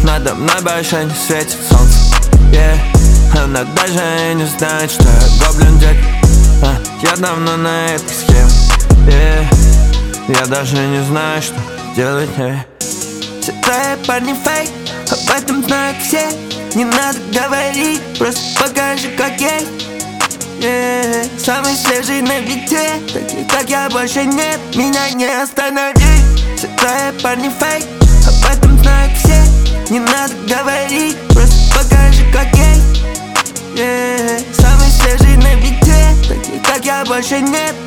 надо мной больше не светит солнце, yeah. Она даже не знает, что я гоблин дед. Я давно на этой схеме, yeah. Я даже не знаю, что делать, yeah. Все твои парни фейк, об этом знают все. Не надо говорить, просто покажи, как есть, yeah. Самый свежий на бите, таких как я больше нет, меня не остановить. Все твои парни фейк, об этом знают все. Не надо говорить, просто покажи, как есть, yeah. Самый свежий на бите, таких как я больше нет,